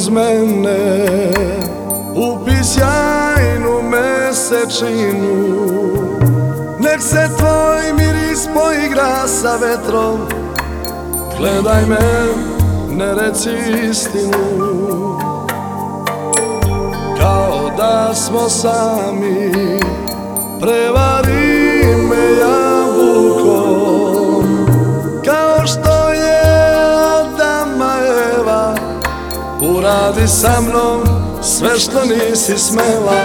uz mene, upi sjajnu mesečinu. Nek se tvoj miris poigra sa vetrom, gledaj me, ne reci istinu. Kao da smo sami, prevari me jabukom, kao što je Adama Eva. Uradi sa mnom sve što nisi smela.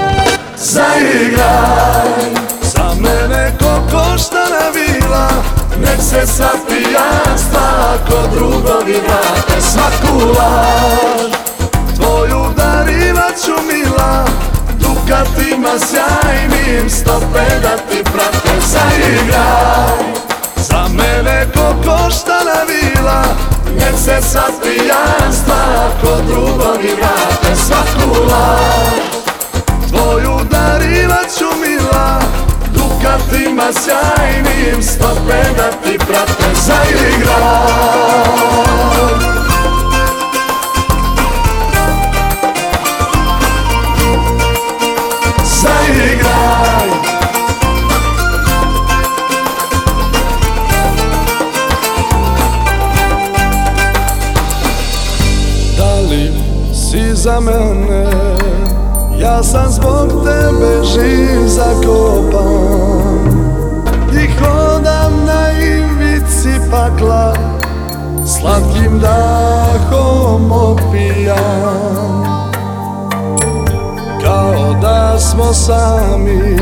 Zaigraj za mene ko koštana vila, nek se sva pijanstva kod drugovi vrate. Svaku laž tvoju darivat ću mila, dukatima sjajnim stope da ti prate. Zaigraj za mene ko koštana vila, nek se sva pijanstva kod drugovi vrate. Svaku laž tvoju darivat ću mila, dukatima sjajnim stope da ti prate. Zaigraj. Zaigraj. Da li si za mene? Ja sam zbog tebe živ zakopan i hodam na ivici pakla, slatkim dahom opijan. Kao da smo sami,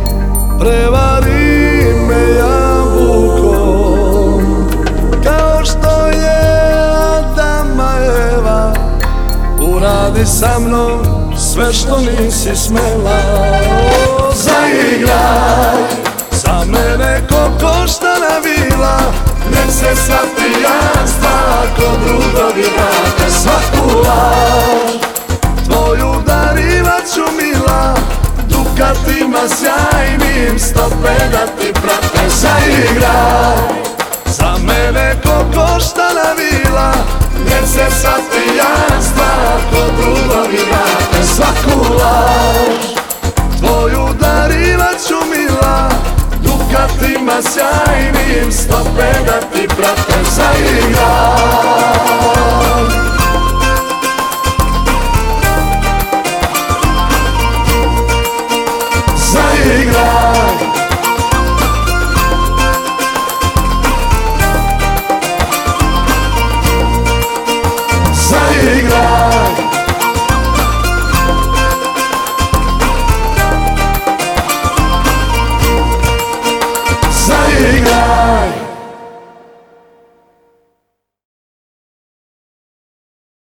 prevari me jabukom, kao što je Adama Eva. Uradi sa mnom sve što nisi smela. Zaigraj za mene ko koštana vila, nek se sva pijanstva kod drugovi vrate. Svaku laž tvoju darivat ću mila, dukatima sjajnim stope da ti prate.